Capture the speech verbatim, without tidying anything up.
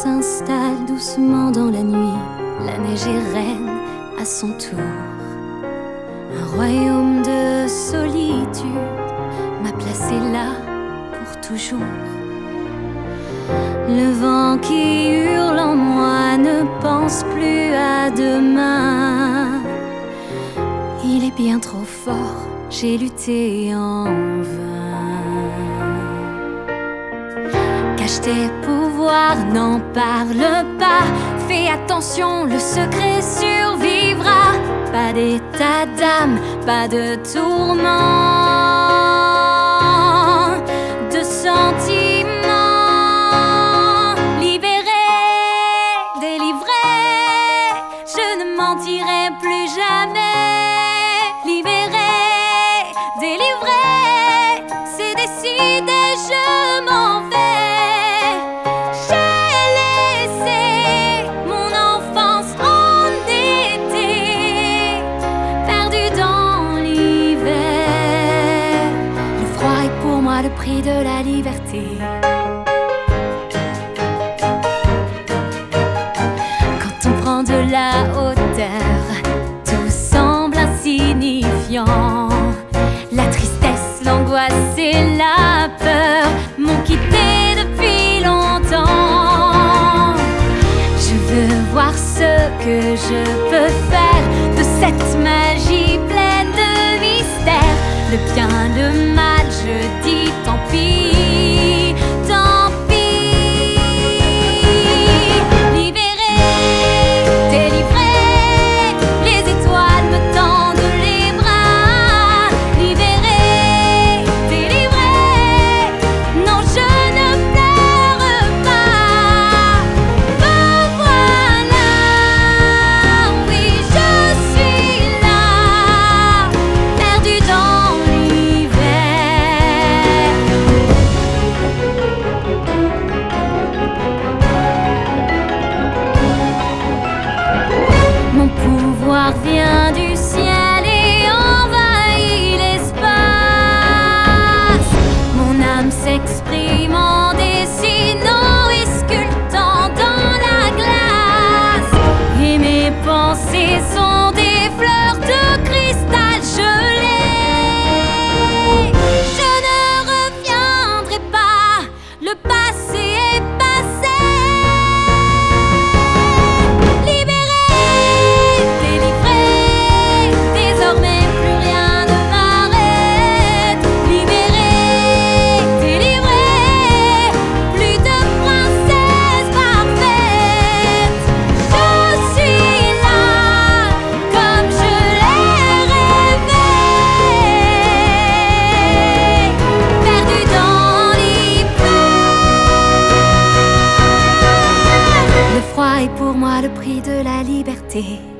s'installe doucement dans la nuit. La neige est reine à son tour. Un royaume de solitude m'a placé là pour toujours. Le vent qui hurle en moi ne pense plus à demain. Il est bien trop fort, j'ai lutté en vain. Cache tes pouvoirs, n'en parle pas. Fais attention, le secret survivra. Pas d'état d'âme, pas de tourment, de sentiments. Libéré, délivré, je ne mentirai plus jamais. Libéré, délivré, c'est décidé, je m'en vais. Le prix de la liberté. Quand on prend de la hauteur, tout semble insignifiant. La tristesse, l'angoisse et la peur m'ont quitté depuis longtemps. Je veux voir ce que je peux faire de cette magie pleine de mystère. Le bien, le mal, je dis tant pis, tant pis. Libéré, délivré, les étoiles me tendent les bras. Libéré, délivré, non je ne pleure pas. Me voilà, oui je suis là, perdu dans vient du ciel et envahit l'espace. Mon âme s'exprime en dessinant et sculptant dans la glace. Et mes pensées sont des fleurs de cristal gelé. Je ne reviendrai pas, le passé est passé. Et pour moi le prix de la liberté.